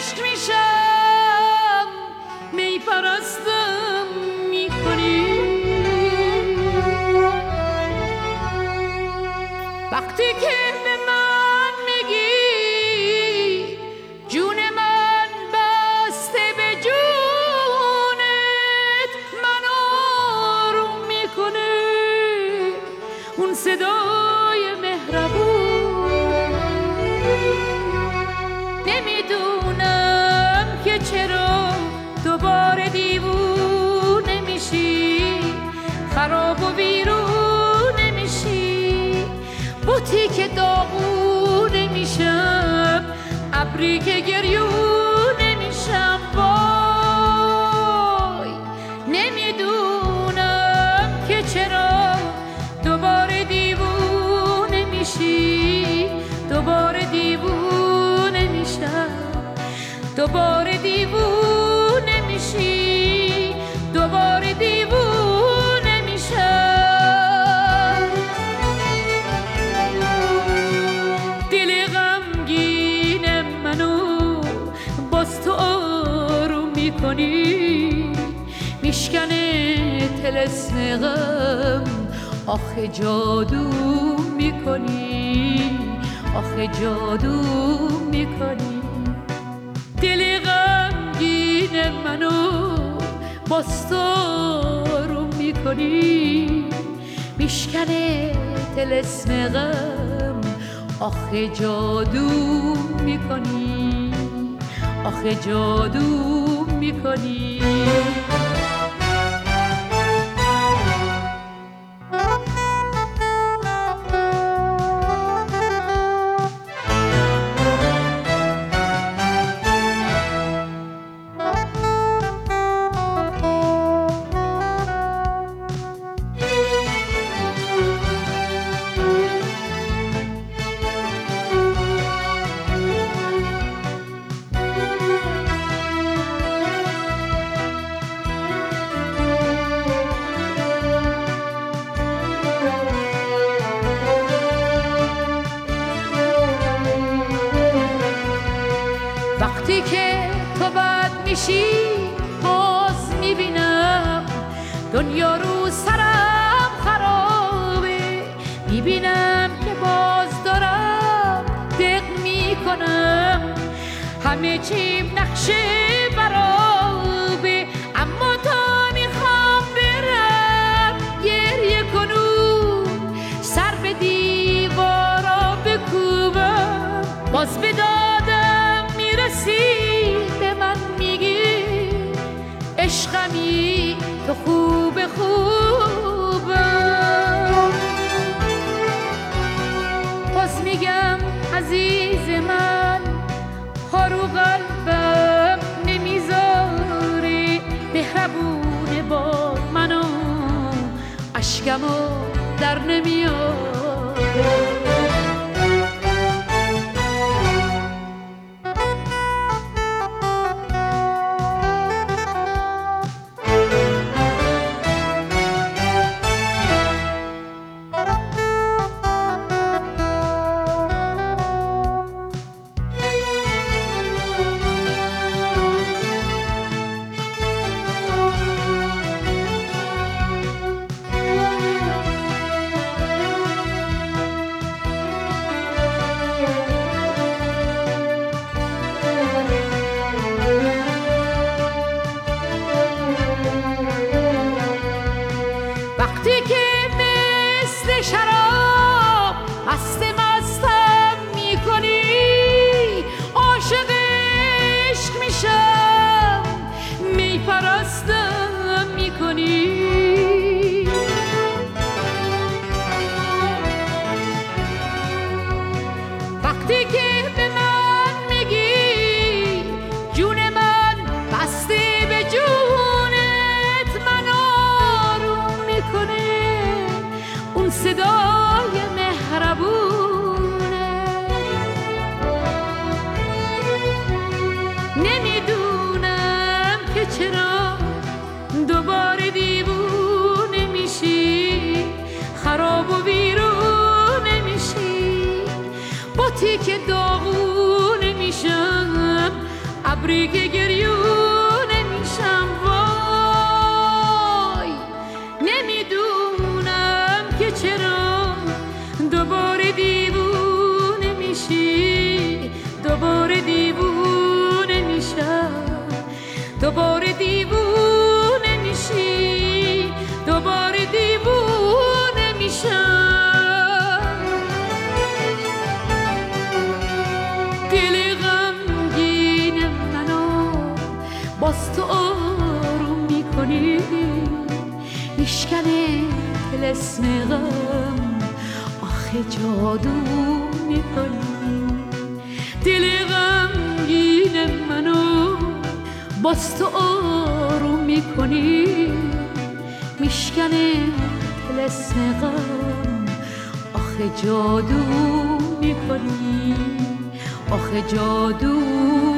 عشق میشم می پرستم میکنی. وقتی که به من میگی جون من بسته به جونت، من آروم میکنه اون صدای مهربون. نمیدونم که چرا دوباره دیوونه میشی، خراب و ویرونه میشی، بوتی که داغونه میشم، ابری که گریونه میشم. وای نمیدونم که چرا دوباره دیوونه میشی، دوباره دیوونه میشم، دوباره دیوونه میشی، دوباره دیوونه میشم. دل غمگین منو باز تو آروم میکنی، میشکنه طلسم غم، آخه جادو میکنی، آخه جادو میکنی. دل غمگین منو باز تو آروم میکنی، میشکنه طلسم غم، آخه جادو میکنی، آخه جادو میکنی. وقتی که تو بد میشی باز میبینم دنیا رو سرم خرابه، میبینم که باز دارم دق میکنم، همه چیم نقشه برابه. اما تا میخوام برم گریه کنم، سر به دیوارا بکوبم، باز به دادم میرسی، به من میگی عشقمی تو خوب خوبم. باز میگم عزیز من خارو قلبم نمیذاره، مهربونه با منو اشکمو در نمیاره. وقتی که مثل شراب مستم میکنی، عاشق عشق میشم، میپرستم میکنی. وقتی که به من میگی جون من بسته به جونت، من آروم میکنه اون صدای مهربونه. نمیدونم که چرا دوباره دیوونه میشی، خراب و ویرونه میشی، بوتی که داغونه میشم، ابری که گریونه میشم وای نمیدونم که چرا دوباره دیوونه میشی دوباره دیوونه میشم دوباره دیوونه میشی دوباره دیوونه میشم دل غمگین منو باز تو آروم میکنی میشکنه طلسم غم آخه جادو میکنی دل غمگین منو باز تو آروم میکنی میشکنه طلسم غم آخه جادو میکنی آخه جادو